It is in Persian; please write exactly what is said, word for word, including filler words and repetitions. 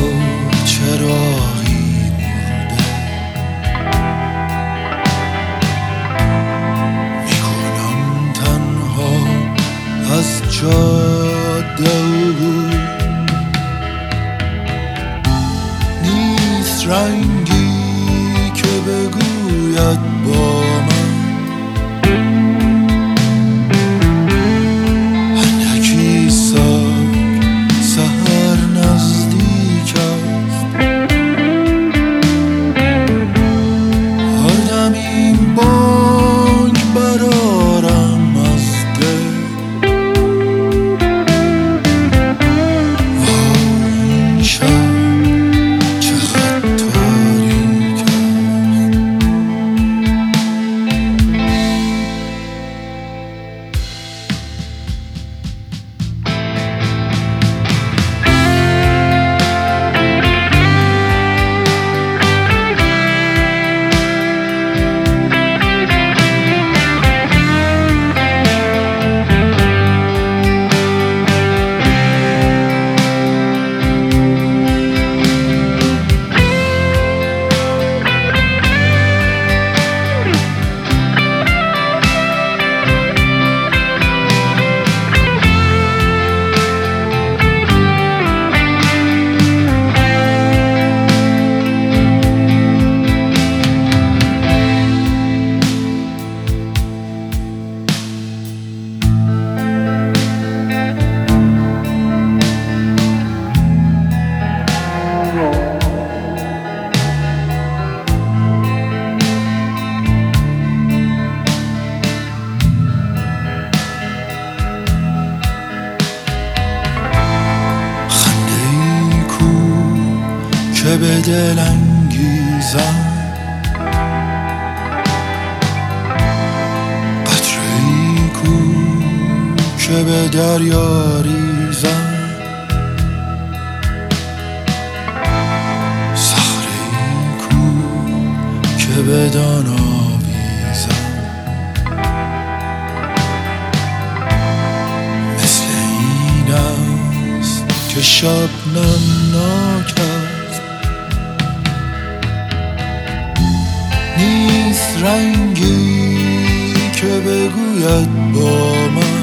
چراغی مرده، میکنم تنها از جاده عبور. نیست رنگی که بگوید با من اندکی ساک سحر نزدیک است. هر دم این بانگ برارم از دل، وای این شب چقدر تاریک است. که به دل انگیزم، قطره‌ای کو که به دریا ریزم، صخره‌ای کو که به دان آویزم. مثل این است که شبنم ناک است، نیست رنگی که بگوید با من